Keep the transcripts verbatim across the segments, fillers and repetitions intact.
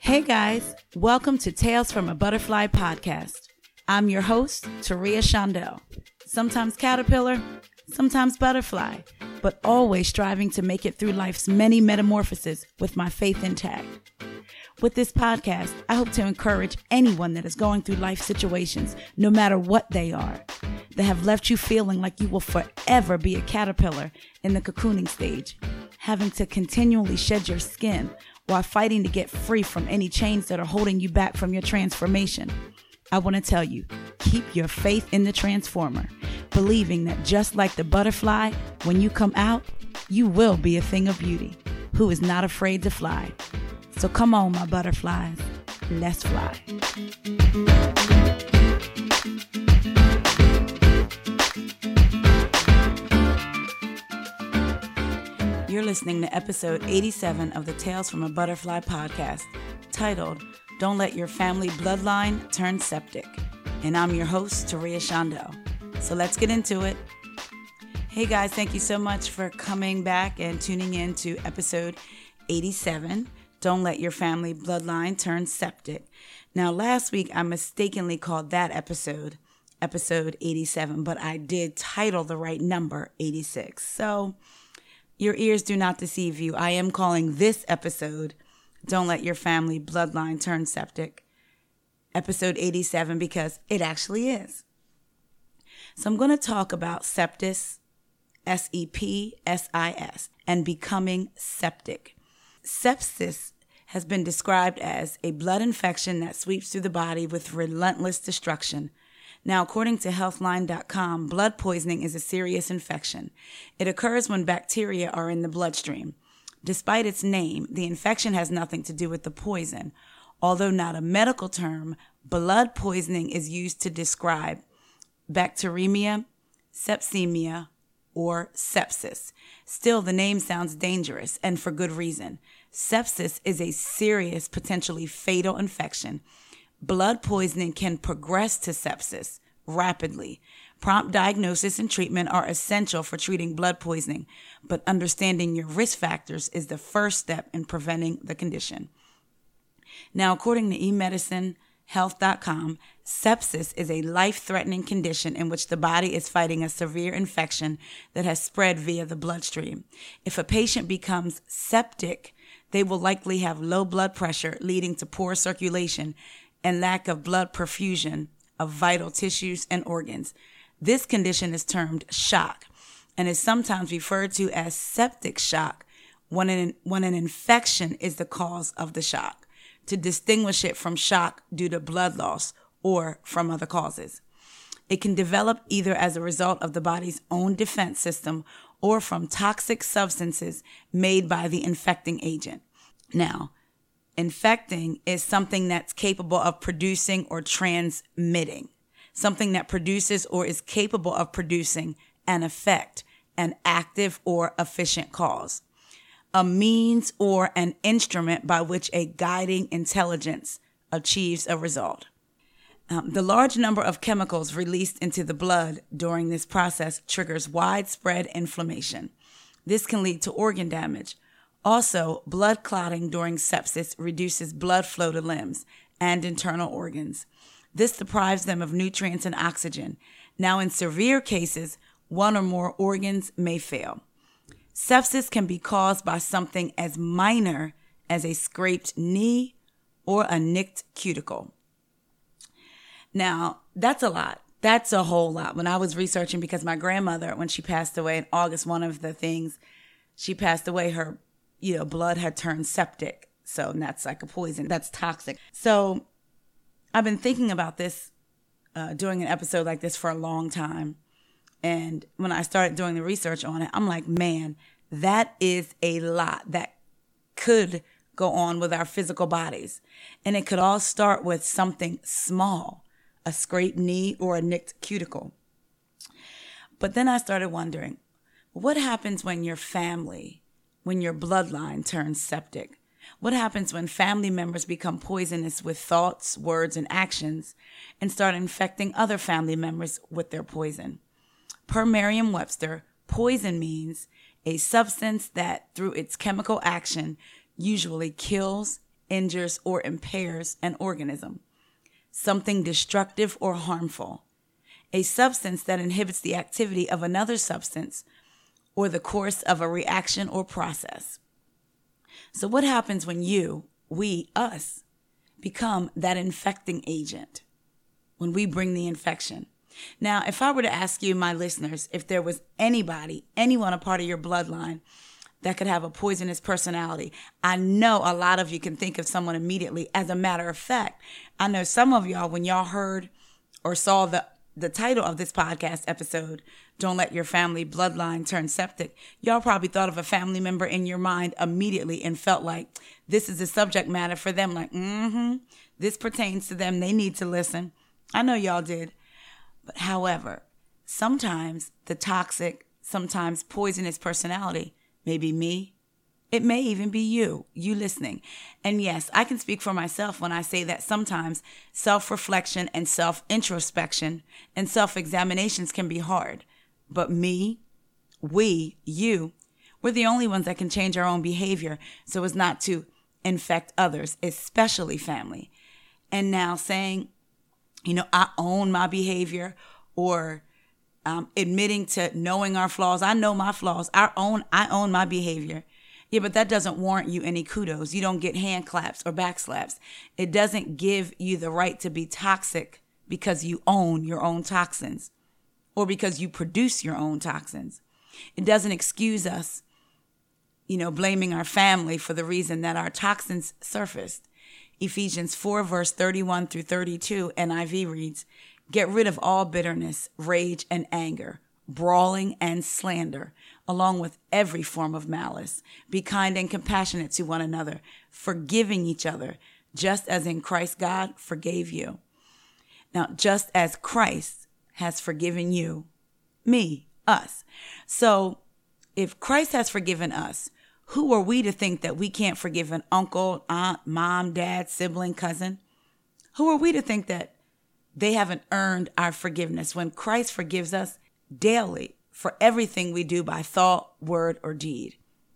Hey guys, welcome to Tales from a Butterfly podcast. I'm your host, Taria Shondell. Sometimes caterpillar, sometimes butterfly, but always striving to make it through life's many metamorphoses with my faith intact. With this podcast, I hope to encourage anyone that is going through life situations, no matter what they are, that have left you feeling like you will forever be a caterpillar in the cocooning stage, having to continually shed your skin while fighting to get free from any chains that are holding you back from your transformation. I want to tell you, keep your faith in the transformer, believing that just like the butterfly, when you come out, you will be a thing of beauty, who is not afraid to fly. So come on, my butterflies, let's fly. You're listening to episode eighty-seven of the Tales from a Butterfly podcast, titled, Don't Let Your Family Bloodline Turn Septic. And I'm your host, Taria Shondell. So let's get into it. Hey guys, thank you so much for coming back and tuning in to episode eighty-seven. Don't Let Your Family Bloodline Turn Septic. Now, last week, I mistakenly called that episode, episode eighty-seven, but I did title the right number, eighty-six. So, your ears do not deceive you. I am calling this episode, Don't Let Your Family Bloodline Turn Septic, episode eighty-seven, because it actually is. So, I'm going to talk about sepsis, S E P S I S, and becoming septic. Sepsis has been described as a blood infection that sweeps through the body with relentless destruction. Now, according to healthline dot com, blood poisoning is a serious infection. It occurs when bacteria are in the bloodstream. Despite its name, the infection has nothing to do with the poison. Although not a medical term, blood poisoning is used to describe bacteremia, sepsemia, or sepsis. Still, the name sounds dangerous, and for good reason. Sepsis is a serious, potentially fatal infection. Blood poisoning can progress to sepsis rapidly. Prompt diagnosis and treatment are essential for treating blood poisoning, but understanding your risk factors is the first step in preventing the condition. Now, according to e medicine health dot com, sepsis is a life-threatening condition in which the body is fighting a severe infection that has spread via the bloodstream. If a patient becomes septic, they will likely have low blood pressure, leading to poor circulation and lack of blood perfusion of vital tissues and organs. This condition is termed shock and is sometimes referred to as septic shock when an, when an infection is the cause of the shock, to distinguish it from shock due to blood loss or from other causes. It can develop either as a result of the body's own defense system or from toxic substances made by the infecting agent. Now, infecting is something that's capable of producing or transmitting, something that produces or is capable of producing an effect, an active or efficient cause, a means or an instrument by which a guiding intelligence achieves a result. Um, the large number of chemicals released into the blood during this process triggers widespread inflammation. This can lead to organ damage. Also, blood clotting during sepsis reduces blood flow to limbs and internal organs. This deprives them of nutrients and oxygen. Now, in severe cases, one or more organs may fail. Sepsis can be caused by something as minor as a scraped knee or a nicked cuticle. Now, that's a lot. That's a whole lot. When I was researching, because my grandmother, when she passed away in August, one of the things, she passed away, her, you know, blood had turned septic. So that's like a poison. That's toxic. So I've been thinking about this, uh, doing an episode like this for a long time. And when I started doing the research on it, I'm like, man, that is a lot that could go on with our physical bodies. And it could all start with something small, a scraped knee or a nicked cuticle. But then I started wondering, what happens when your family, when your bloodline turns septic? What happens when family members become poisonous with thoughts, words, and actions and start infecting other family members with their poison? Per Merriam-Webster, poison means a substance that, through its chemical action, usually kills, injures, or impairs an organism. Something destructive or harmful. A substance that inhibits the activity of another substance or the course of a reaction or process. So what happens when you, we, us, become that infecting agent? When we bring the infection? Now, if I were to ask you, my listeners, if there was anybody, anyone a part of your bloodline that could have a poisonous personality, I know a lot of you can think of someone immediately. As a matter of fact, I know some of y'all, when y'all heard or saw the, the title of this podcast episode, Don't Let Your Family Bloodline Turn Septic, y'all probably thought of a family member in your mind immediately and felt like this is a subject matter for them. Like, mm-hmm, this pertains to them. They need to listen. I know y'all did. But however, sometimes the toxic, sometimes poisonous personality may be me. It may even be you, you listening. And yes, I can speak for myself when I say that sometimes self-reflection and self-introspection and self-examinations can be hard. But me, we, you, we're the only ones that can change our own behavior so as not to infect others, especially family. And now saying, you know, I own my behavior, or um, admitting to knowing our flaws. I know my flaws. I own, I own my behavior. Yeah, but that doesn't warrant you any kudos. You don't get hand claps or back slaps. It doesn't give you the right to be toxic because you own your own toxins or because you produce your own toxins. It doesn't excuse us, you know, blaming our family for the reason that our toxins surfaced. Ephesians four, verse thirty-one through thirty-two, N I V reads, "Get rid of all bitterness, rage, and anger, brawling and slander, along with every form of malice. Be kind and compassionate to one another, forgiving each other, just as in Christ God forgave you." Now, just as Christ has forgiven you, me, us. So if Christ has forgiven us, who are we to think that we can't forgive an uncle, aunt, mom, dad, sibling, cousin? Who are we to think that they haven't earned our forgiveness when Christ forgives us daily for everything we do by thought, word, or deed?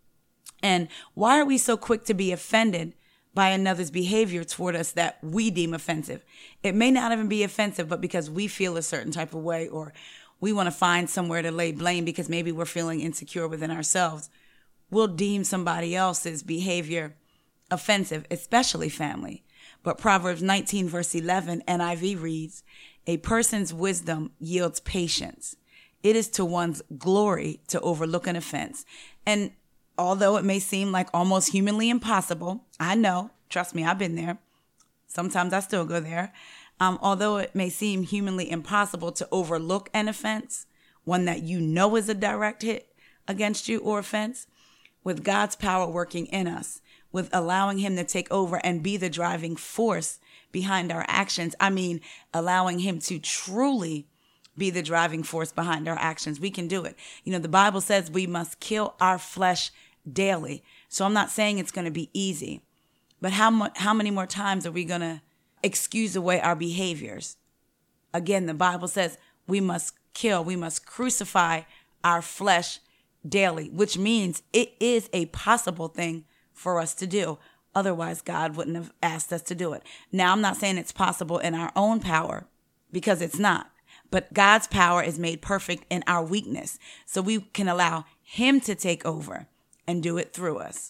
And why are we so quick to be offended by another's behavior toward us that we deem offensive? It may not even be offensive, but because we feel a certain type of way, or we want to find somewhere to lay blame because maybe we're feeling insecure within ourselves, we'll deem somebody else's behavior offensive, especially family. But Proverbs nineteen, verse eleven, N I V reads, "A person's wisdom yields patience. It is to one's glory to overlook an offense." And although it may seem like almost humanly impossible, I know, trust me, I've been there. Sometimes I still go there. Um, although it may seem humanly impossible to overlook an offense, one that you know is a direct hit against you or offense, with God's power working in us, with allowing him to take over and be the driving force behind our actions. I mean, allowing him to truly be the driving force behind our actions. We can do it. You know, the Bible says we must kill our flesh daily. So I'm not saying it's going to be easy, but how much, how many more times are we going to excuse away our behaviors? Again, the Bible says we must kill, we must crucify our flesh daily, which means it is a possible thing for us to do. Otherwise, God wouldn't have asked us to do it. Now, I'm not saying it's possible in our own power, because it's not. But God's power is made perfect in our weakness. So we can allow him to take over and do it through us.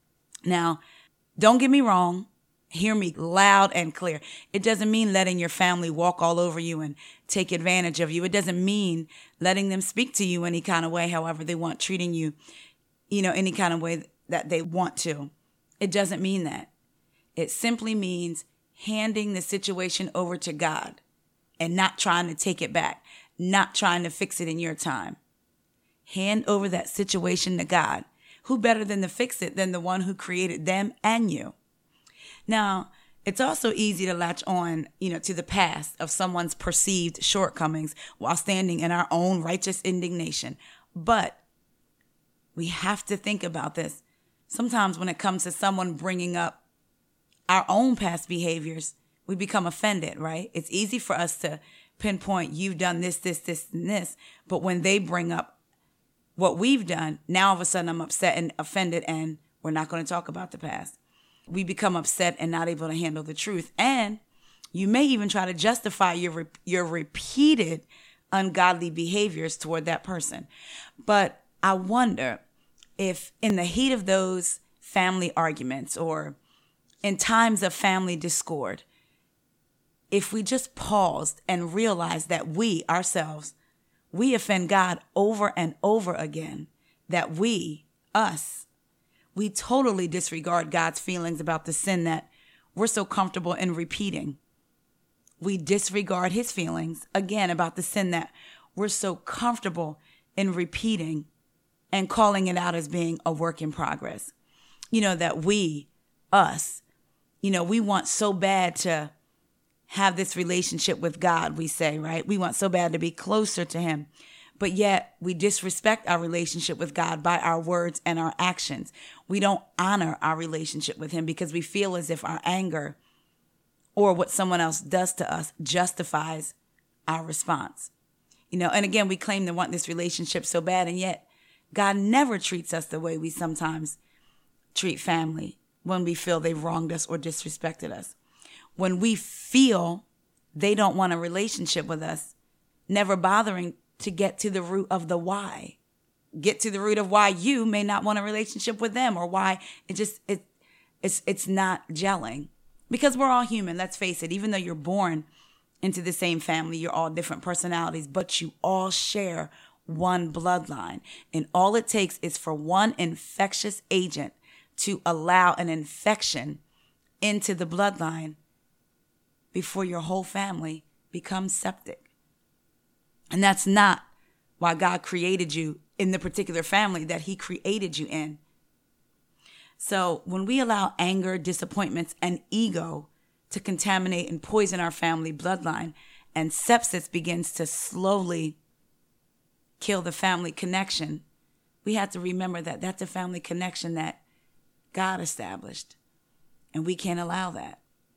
Now, don't get me wrong. Hear me loud and clear. It doesn't mean letting your family walk all over you and take advantage of you. It doesn't mean letting them speak to you any kind of way, however they want, treating you, you know, any kind of way that they want to. It doesn't mean that. It simply means handing the situation over to God and not trying to take it back, not trying to fix it in your time. Hand over that situation to God. Who better than to fix it than the one who created them and you? Now, it's also easy to latch on, you know, to the past of someone's perceived shortcomings while standing in our own righteous indignation. But we have to think about this. Sometimes when it comes to someone bringing up our own past behaviors, we become offended, right? It's easy for us to pinpoint, you've done this, this, this, and this. But when they bring up what we've done, now all of a sudden I'm upset and offended, and we're not going to talk about the past. we become upset and not able to handle the truth. And you may even try to justify your your repeated ungodly behaviors toward that person. But I wonder if in the heat of those family arguments or in times of family discord, if we just paused and realized that we ourselves, we offend God over and over again, that we, us, we totally disregard God's feelings about the sin that we're so comfortable in repeating. We disregard his feelings, again, about the sin that we're so comfortable in repeating and calling it out as being a work in progress. You know, that we, us, you know, we want so bad to have this relationship with God, we say, right? We want so bad to be closer to him. But yet we disrespect our relationship with God by our words and our actions. We don't honor our relationship with him because we feel as if our anger or what someone else does to us justifies our response. You know, and again, we claim to want this relationship so bad, and yet God never treats us the way we sometimes treat family when we feel they've wronged us or disrespected us. When we feel they don't want a relationship with us, never bothering to get to the root of the why. Get to the root of why you may not want a relationship with them, or why it just, it, it's, it's not gelling. Because we're all human, let's face it. Even though you're born into the same family, you're all different personalities, but you all share one bloodline. And all it takes is for one infectious agent to allow an infection into the bloodline before your whole family becomes septic. And that's not why God created you in the particular family that he created you in. So when we allow anger, disappointments, and ego to contaminate and poison our family bloodline, and sepsis begins to slowly kill the family connection, we have to remember that that's a family connection that God established, and we can't allow that.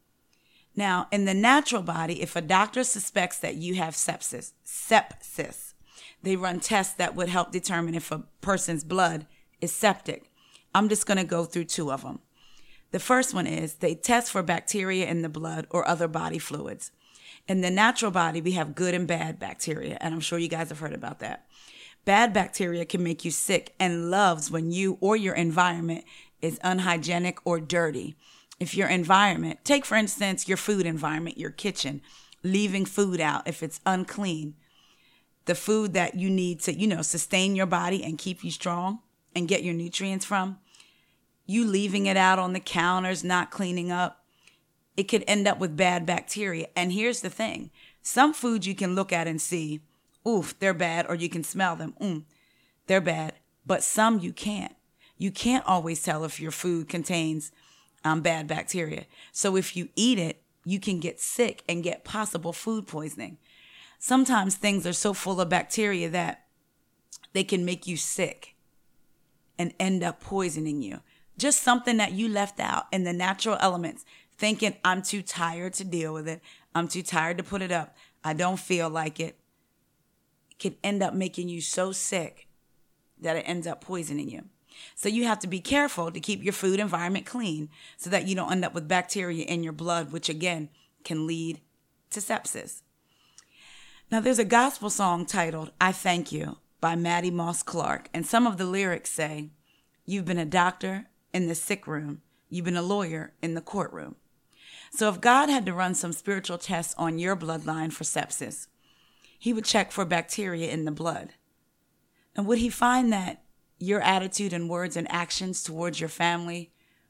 Now, in the natural body, if a doctor suspects that you have sepsis, sepsis, they run tests that would help determine if a person's blood is septic. I'm just going to go through two of them. The first one is they test for bacteria in the blood or other body fluids. In the natural body, we have good and bad bacteria, and I'm sure you guys have heard about that. Bad bacteria can make you sick and loves when you or your environment is unhygienic or dirty. If your environment, take for instance your food environment, your kitchen, leaving food out if it's unclean, the food that you need to, you know, sustain your body and keep you strong and get your nutrients from, you leaving it out on the counters, not cleaning up, it could end up with bad bacteria. And here's the thing. Some foods you can look at and see, oof, they're bad, or you can smell them, mm, they're bad. But some you can't. You can't always tell if your food contains um, bad bacteria. So if you eat it, you can get sick and get possible food poisoning. Sometimes things are so full of bacteria that they can make you sick and end up poisoning you. Just something that you left out in the natural elements, thinking, I'm too tired to deal with it. I'm too tired to put it up. I don't feel like it. It can end up making you so sick that it ends up poisoning you. So you have to be careful to keep your food environment clean so that you don't end up with bacteria in your blood, which again can lead to sepsis. Now there's a gospel song titled, I Thank You by Mattie Moss Clark. And some of the lyrics say, you've been a doctor in the sick room. You've been a lawyer in the courtroom. So if God had to run some spiritual tests on your bloodline for sepsis, he would check for bacteria in the blood. And would he find that your attitude and words and actions towards your family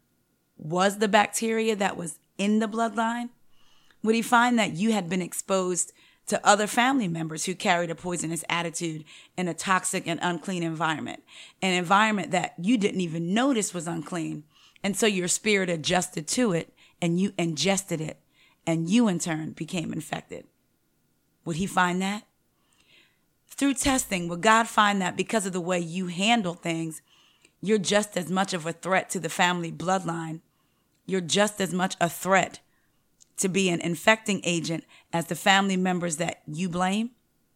was the bacteria that was in the bloodline? Would he find that you had been exposed to other family members who carried a poisonous attitude in a toxic and unclean environment, an environment that you didn't even notice was unclean? And so your spirit adjusted to it and you ingested it, and you in turn became infected. Would he find that? Through testing, would God find that because of the way you handle things, you're just as much of a threat to the family bloodline? You're just as much a threat to be an infecting agent as the family members that you blame?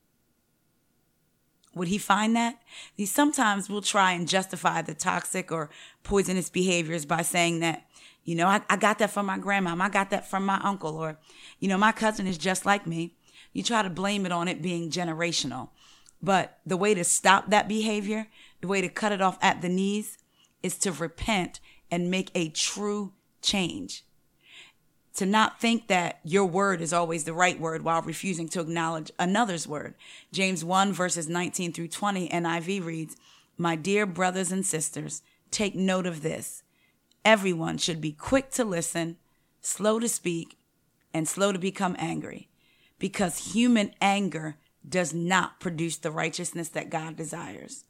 Would he find that? See, sometimes we'll try and justify the toxic or poisonous behaviors by saying that, You know, I, I got that from my grandma. I got that from my uncle. Or, you know, my cousin is just like me. You try to blame it on it being generational. But the way to stop that behavior, the way to cut it off at the knees, is to repent and make a true change. To not think that your word is always the right word while refusing to acknowledge another's word. James one verses nineteen through twenty N I V reads, "My dear brothers and sisters, take note of this. Everyone should be quick to listen, slow to speak, and slow to become angry, because human anger does not produce the righteousness that God desires."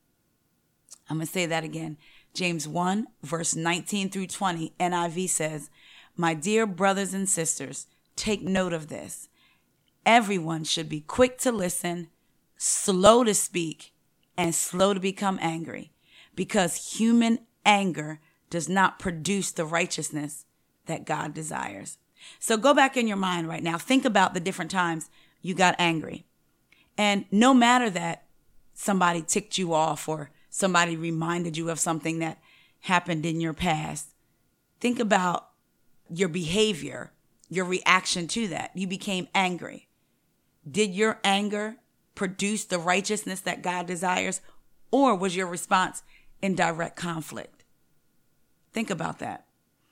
I'm going to say that again. James one, verse nineteen through twenty, N I V says, "My dear brothers and sisters, take note of this. Everyone should be quick to listen, slow to speak, and slow to become angry, because human anger does not produce the righteousness that God desires." So go back in your mind right now. Think about the different times you got angry. And no matter that somebody ticked you off or somebody reminded you of something that happened in your past, think about your behavior, your reaction to that. You became angry. Did your anger produce the righteousness that God desires, or was your response in direct conflict? Think about that.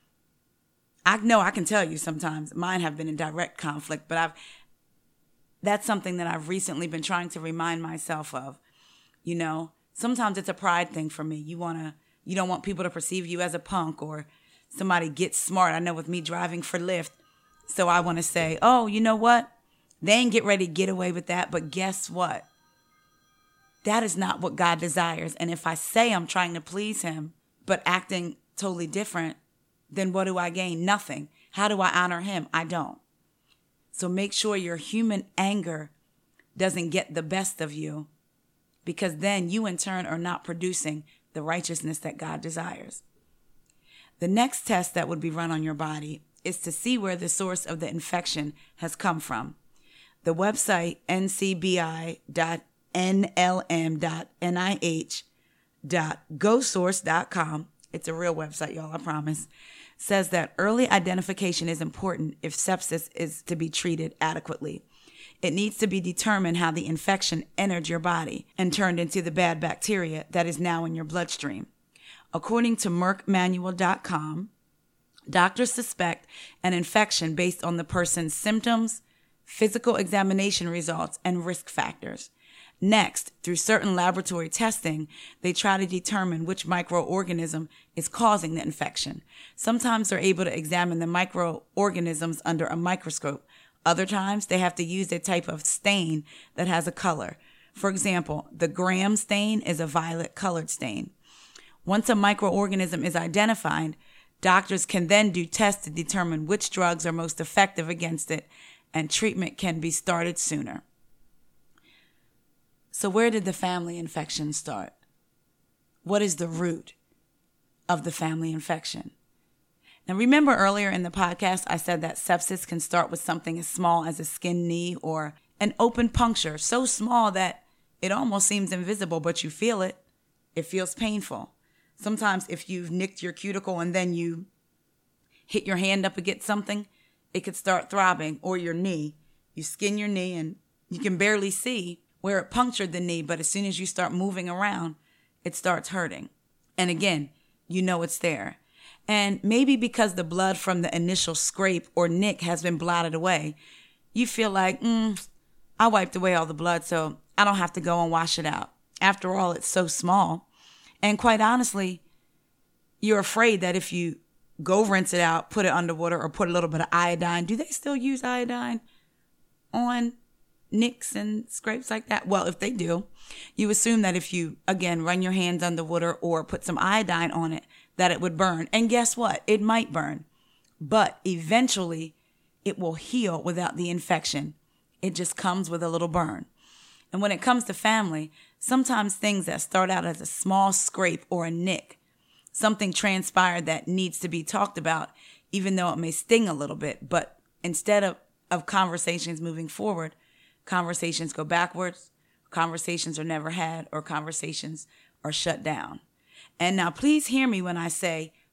I know I can tell you sometimes mine have been in direct conflict, but I've that's something that I've recently been trying to remind myself of. You know, sometimes it's a pride thing for me. You wanna, you don't want people to perceive you as a punk or somebody gets smart. I know with me driving for Lyft, so I want to say, oh, you know what? They ain't get ready to get away with that, but guess what? That is not what God desires. And if I say I'm trying to please him, but acting totally different, then what do I gain? Nothing. How do I honor him? I don't. So make sure your human anger doesn't get the best of you, because then you in turn are not producing the righteousness that God desires. The next test that would be run on your body is to see where the source of the infection has come from. The website n c b i dot n l m dot n i h dot go source dot com, it's a real website, y'all, I promise, says that early identification is important if sepsis is to be treated adequately. It needs to be determined how the infection entered your body and turned into the bad bacteria that is now in your bloodstream. According to Merck Manual dot com, doctors suspect an infection based on the person's symptoms, physical examination results, and risk factors. Next, through certain laboratory testing, they try to determine which microorganism is causing the infection. Sometimes they're able to examine the microorganisms under a microscope. Other times, they have to use a type of stain that has a color. For example, the Gram stain is a violet colored stain. Once a microorganism is identified, doctors can then do tests to determine which drugs are most effective against it, and treatment can be started sooner. So where did the family infection start? What is the root of the family infection? Now, remember earlier in the podcast, I said that sepsis can start with something as small as a skinned knee or an open puncture, so small that it almost seems invisible, but you feel it. It feels painful. Sometimes if you've nicked your cuticle and then you hit your hand up against something, it could start throbbing, or your knee. You skin your knee and you can barely see where it punctured the knee, but as soon as you start moving around, it starts hurting. And again, you know it's there. And maybe because the blood from the initial scrape or nick has been blotted away, you feel like, mm, I wiped away all the blood, so I don't have to go and wash it out. After all, it's so small. And quite honestly, you're afraid that if you go rinse it out, put it underwater, or put a little bit of iodine. Do they still use iodine on nicks and scrapes like that? Well, if they do, you assume that if you, again, run your hands underwater or put some iodine on it, that it would burn. And guess what? It might burn, but eventually it will heal without the infection. It just comes with a little burn. And when it comes to family, sometimes things that start out as a small scrape or a nick, something transpired that needs to be talked about, even though it may sting a little bit. But instead of, of conversations moving forward, conversations go backwards, conversations are never had, or conversations are shut down. And now please hear me when I say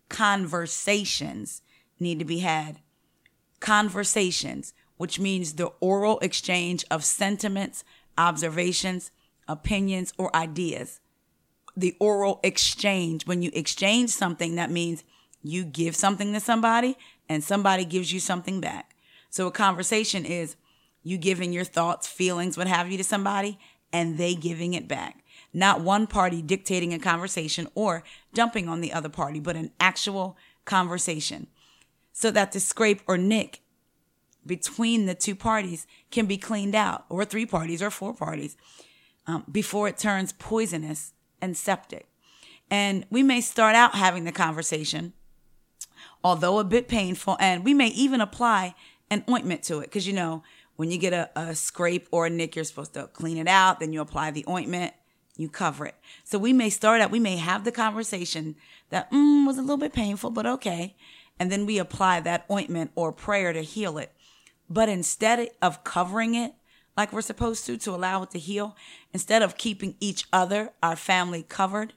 conversations need to be had. Conversations, which means the oral exchange of sentiments, observations, opinions, or ideas. The oral exchange, when you exchange something, that means you give something to somebody and somebody gives you something back. So a conversation is you giving your thoughts, feelings, what have you to somebody, and they giving it back. Not one party dictating a conversation or dumping on the other party, but an actual conversation. So that the scrape or nick between the two parties can be cleaned out, or three parties or four parties, um, before it turns poisonous and septic. And we may start out having the conversation, although a bit painful, and we may even apply an ointment to it. Because, you know, when you get a, a scrape or a nick, you're supposed to clean it out, then you apply the ointment, you cover it. So we may start out, we may have the conversation that mm, was a little bit painful, but okay. And then we apply that ointment or prayer to heal it. But instead of covering it like we're supposed to, to allow it to heal, instead of keeping each other, our family, covered,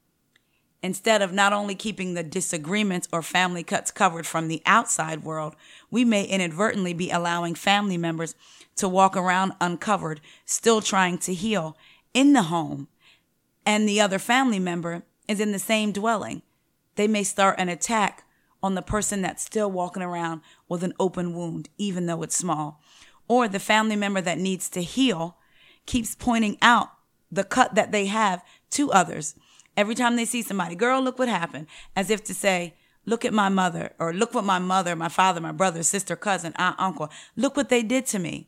instead of not only keeping the disagreements or family cuts covered from the outside world, we may inadvertently be allowing family members to walk around uncovered, still trying to heal in the home. And the other family member is in the same dwelling. They may start an attack on the person that's still walking around with an open wound, even though it's small. Or the family member that needs to heal keeps pointing out the cut that they have to others. Every time they see somebody, girl, look what happened. As if to say, look at my mother, or look what my mother, my father, my brother, sister, cousin, aunt, uncle, look what they did to me.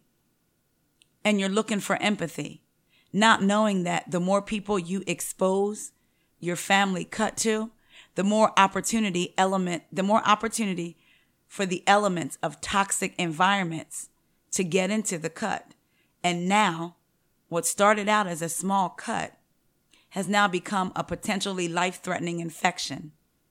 And you're looking for empathy, not knowing that the more people you expose your family cut to, the more opportunity element, the more opportunity for the elements of toxic environments to get into the cut. And now, what started out as a small cut has now become a potentially life-threatening infection,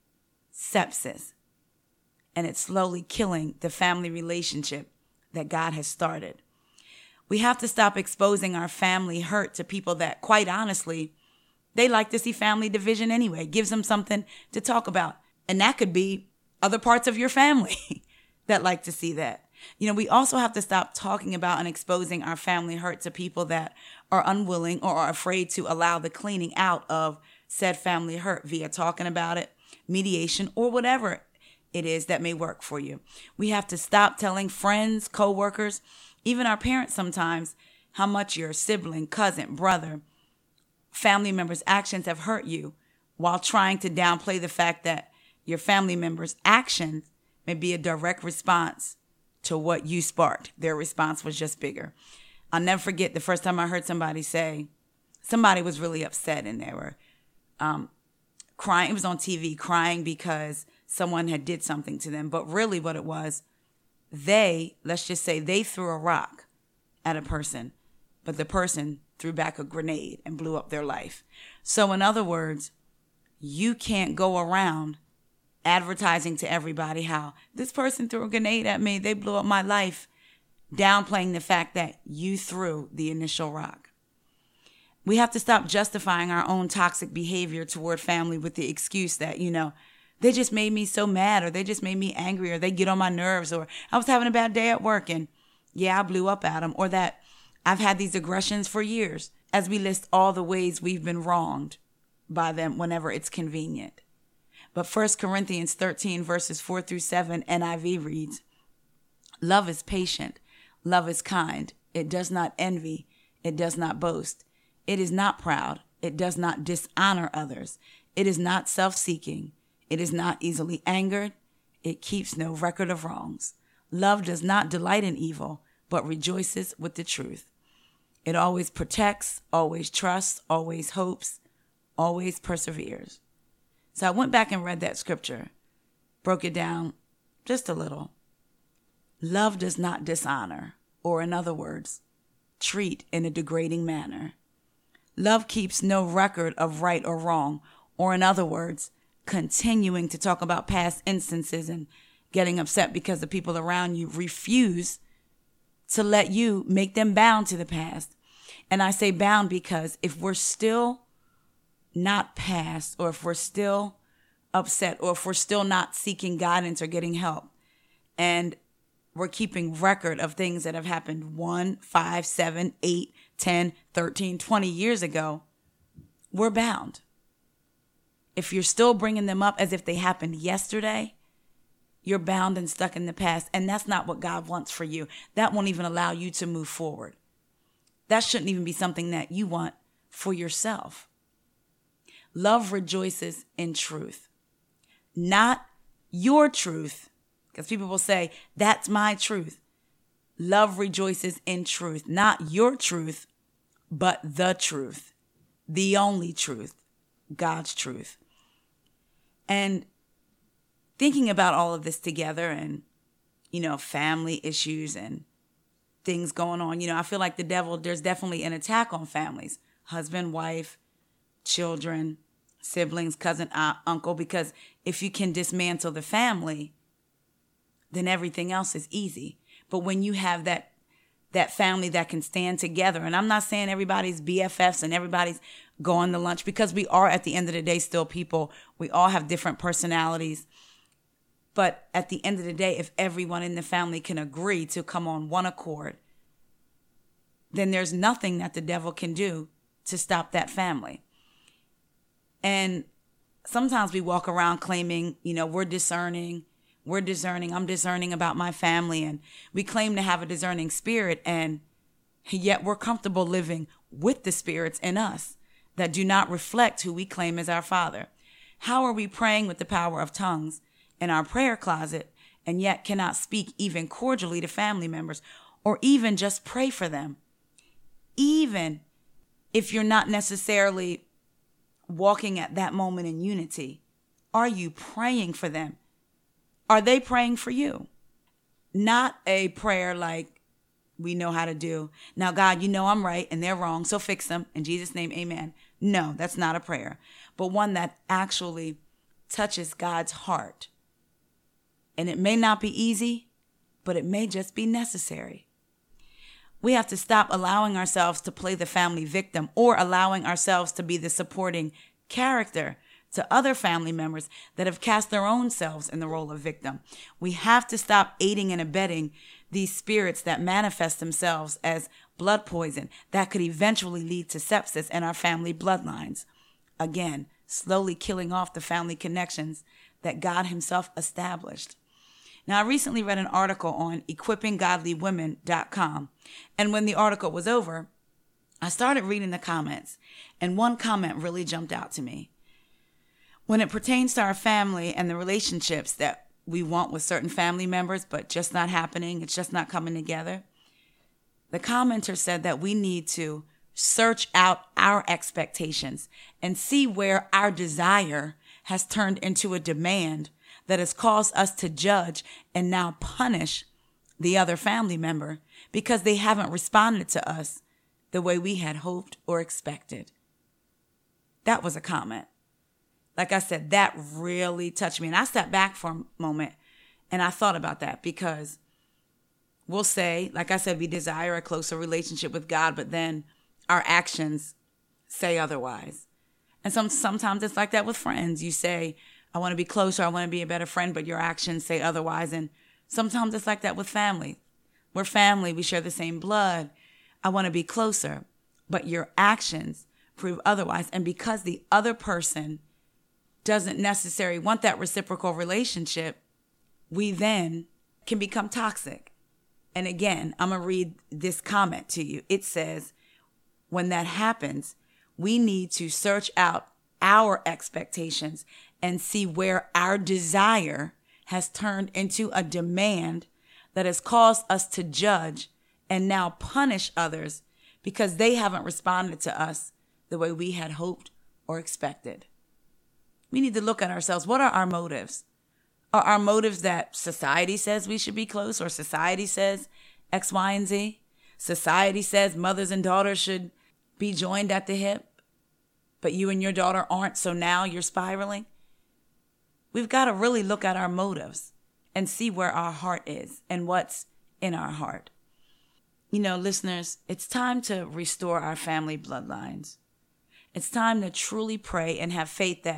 sepsis. And it's slowly killing the family relationship that God has started. We have to stop exposing our family hurt to people that, quite honestly, they like to see family division anyway. It gives them something to talk about. And that could be other parts of your family that like to see that. You know, we also have to stop talking about and exposing our family hurt to people that are unwilling or are afraid to allow the cleaning out of said family hurt via talking about it, mediation, or whatever it is that may work for you. We have to stop telling friends, coworkers, even our parents sometimes, how much your sibling, cousin, brother, family members' actions have hurt you, while trying to downplay the fact that your family members' actions may be a direct response to what you sparked. Their response was just bigger. I'll never forget the first time I heard somebody say, somebody was really upset and they were um, crying. It was on T V, crying because someone had did something to them. But really what it was, they, let's just say they threw a rock at a person, but the person threw back a grenade and blew up their life. So in other words, you can't go around advertising to everybody how this person threw a grenade at me, they blew up my life, downplaying the fact that you threw the initial rock. We have to stop justifying our own toxic behavior toward family with the excuse that, you know, they just made me so mad, or they just made me angry, or they get on my nerves, or I was having a bad day at work and yeah, I blew up at them, or that I've had these aggressions for years, as we list all the ways we've been wronged by them whenever it's convenient. But First Corinthians thirteen verses four through seven N I V reads, love is patient, love is kind, it does not envy, it does not boast, it is not proud, it does not dishonor others, it is not self-seeking, it is not easily angered, it keeps no record of wrongs. Love does not delight in evil, but rejoices with the truth. It always protects, always trusts, always hopes, always perseveres. So I went back and read that scripture, broke it down just a little. Love does not dishonor, or in other words, treat in a degrading manner. Love keeps no record of right or wrong, or in other words, continuing to talk about past instances and getting upset because the people around you refuse to let you make them bound to the past. And I say bound because if we're still not past, or if we're still upset, or if we're still not seeking guidance or getting help, and we're keeping record of things that have happened one, five, seven, eight, ten, thirteen, twenty years ago, we're bound. If you're still bringing them up as if they happened yesterday, you're bound and stuck in the past. And that's not what God wants for you. That won't even allow you to move forward. That shouldn't even be something that you want for yourself. Love rejoices in truth, not your truth. Because people will say, that's my truth. Love rejoices in truth, not your truth, but the truth, the only truth, God's truth. And thinking about all of this together and, you know, family issues and things going on, you know, I feel like the devil, there's definitely an attack on families, husband, wife, children, siblings, cousin, aunt, uncle, because if you can dismantle the family, then everything else is easy. But when you have that that family that can stand together, and I'm not saying everybody's B F Fs and everybody's going to lunch, because we are at the end of the day still people. We all have different personalities. But at the end of the day, if everyone in the family can agree to come on one accord, then there's nothing that the devil can do to stop that family. And sometimes we walk around claiming, you know, we're discerning. We're discerning. I'm discerning about my family. And we claim to have a discerning spirit. And yet we're comfortable living with the spirits in us that do not reflect who we claim as our Father. How are we praying with the power of tongues in our prayer closet and yet cannot speak even cordially to family members or even just pray for them? Even if you're not necessarily walking at that moment in unity, are you praying for them? Are they praying for you? Not a prayer like we know how to do. Now, God, you know I'm right and they're wrong, so fix them. In Jesus' name, amen. No, that's not a prayer, but one that actually touches God's heart. And it may not be easy, but it may just be necessary. We have to stop allowing ourselves to play the family victim or allowing ourselves to be the supporting character to other family members that have cast their own selves in the role of victim. We have to stop aiding and abetting these spirits that manifest themselves as blood poison that could eventually lead to sepsis in our family bloodlines. Again, slowly killing off the family connections that God himself established. Now, I recently read an article on equipping godly women dot com, and when the article was over, I started reading the comments, and one comment really jumped out to me. When it pertains to our family and the relationships that we want with certain family members, but just not happening, it's just not coming together, the commenter said that we need to search out our expectations and see where our desire has turned into a demand that has caused us to judge and now punish the other family member because they haven't responded to us the way we had hoped or expected. That was a comment. Like I said, that really touched me. And I stepped back for a moment and I thought about that because we'll say, like I said, we desire a closer relationship with God, but then our actions say otherwise. And some sometimes it's like that with friends. You say, I want to be closer, I want to be a better friend, but your actions say otherwise. And sometimes it's like that with family. We're family, we share the same blood. I want to be closer, but your actions prove otherwise. And because the other person doesn't necessarily want that reciprocal relationship, we then can become toxic. And again, I'm going to read this comment to you. It says, when that happens, we need to search out our expectations and see where our desire has turned into a demand that has caused us to judge and now punish others because they haven't responded to us the way we had hoped or expected. We need to look at ourselves. What are our motives? Are our motives that society says we should be close, or society says X, Y, and Z? Society says mothers and daughters should be joined at the hip, but you and your daughter aren't, so now you're spiraling? We've got to really look at our motives and see where our heart is and what's in our heart. You know, listeners, it's time to restore our family bloodlines. It's time to truly pray and have faith that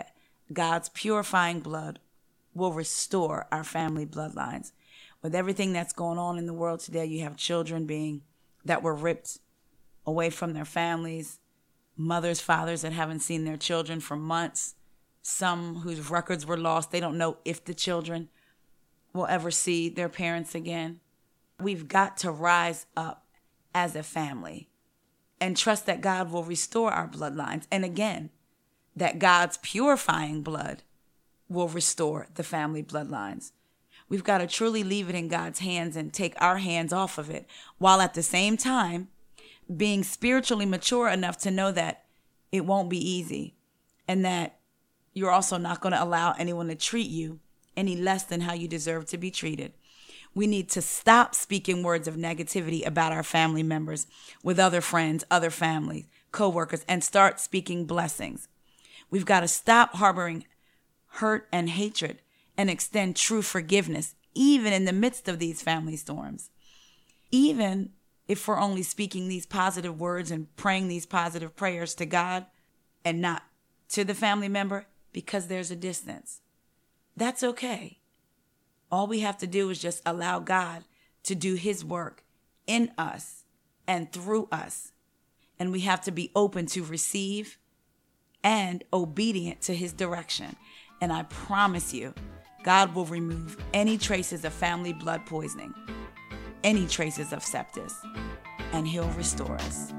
God's purifying blood will restore our family bloodlines. With everything that's going on in the world today, you have children being that were ripped away from their families, mothers, fathers that haven't seen their children for months, some whose records were lost. They don't know if the children will ever see their parents again. We've got to rise up as a family and trust that God will restore our bloodlines. And again, that God's purifying blood will restore the family bloodlines. We've got to truly leave it in God's hands and take our hands off of it, while at the same time being spiritually mature enough to know that it won't be easy, and that you're also not going to allow anyone to treat you any less than how you deserve to be treated. We need to stop speaking words of negativity about our family members with other friends, other families, co-workers, and start speaking blessings. We've got to stop harboring hurt and hatred and extend true forgiveness, even in the midst of these family storms. Even if we're only speaking these positive words and praying these positive prayers to God and not to the family member because there's a distance. That's okay. All we have to do is just allow God to do his work in us and through us. And we have to be open to receive and obedient to his direction. And I promise you, God will remove any traces of family blood poisoning, any traces of sepsis, and he'll restore us.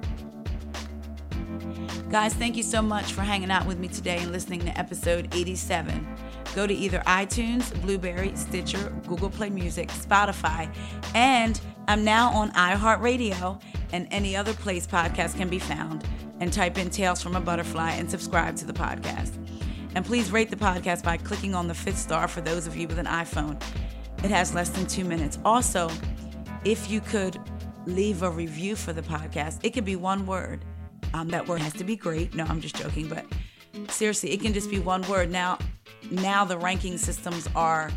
Guys, thank you so much for hanging out with me today and listening to episode eighty-seven. Go to either iTunes, Blueberry, Stitcher, Google Play Music, Spotify, and I'm now on iHeartRadio and any other place podcasts can be found, and type in Tales from a Butterfly and subscribe to the podcast. And please rate the podcast by clicking on the fifth star for those of you with an iPhone. It has less than two minutes. Also, if you could leave a review for the podcast, it could be one word. Um, that word has to be great. No, I'm just joking, but seriously, it can just be one word. Now, now the ranking systems are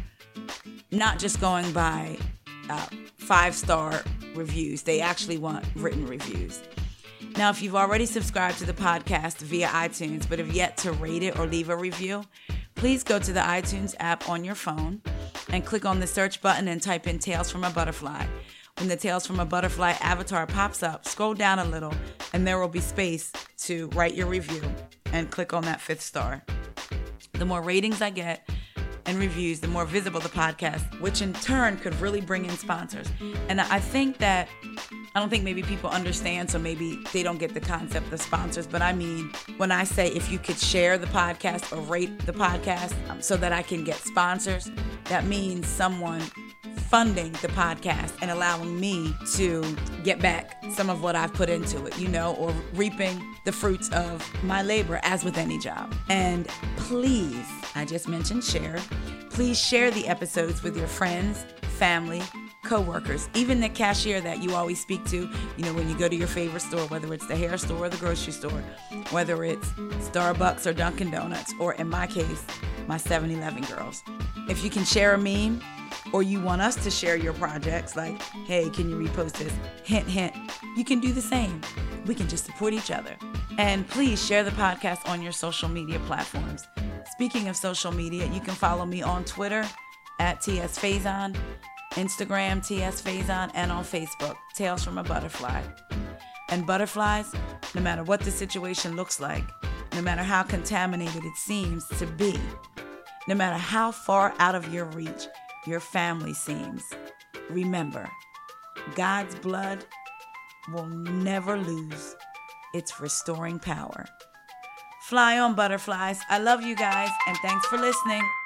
not just going by uh, five-star reviews. They actually want written reviews. Now, if you've already subscribed to the podcast via iTunes but have yet to rate it or leave a review, please go to the iTunes app on your phone and click on the search button and type in Tales from a Butterfly. When the Tales from a Butterfly avatar pops up, scroll down a little and there will be space to write your review and click on that fifth star. The more ratings I get and reviews, the more visible the podcast, which in turn could really bring in sponsors. And I think that, I don't think maybe people understand, so maybe they don't get the concept of sponsors, but I mean, when I say if you could share the podcast or rate the podcast um, so that I can get sponsors, that means someone funding the podcast and allowing me to get back some of what I've put into it, you know, or reaping the fruits of my labor as with any job. And please, I just mentioned share, please share the episodes with your friends, family, co-workers, even the cashier that you always speak to, you know, when you go to your favorite store, whether it's the hair store or the grocery store, whether it's Starbucks or Dunkin' Donuts, or in my case, my seven eleven girls. If you can share a meme, or you want us to share your projects, like, hey, can you repost this? Hint, hint. You can do the same. We can just support each other. And please share the podcast on your social media platforms. Speaking of social media, you can follow me on Twitter at T S Faison, Instagram T S Faison, and on Facebook, Tales from a Butterfly. And butterflies, no matter what the situation looks like, no matter how contaminated it seems to be, no matter how far out of your reach your family seems, remember, God's blood will never lose its restoring power. Fly on, butterflies. I love you guys, and thanks for listening.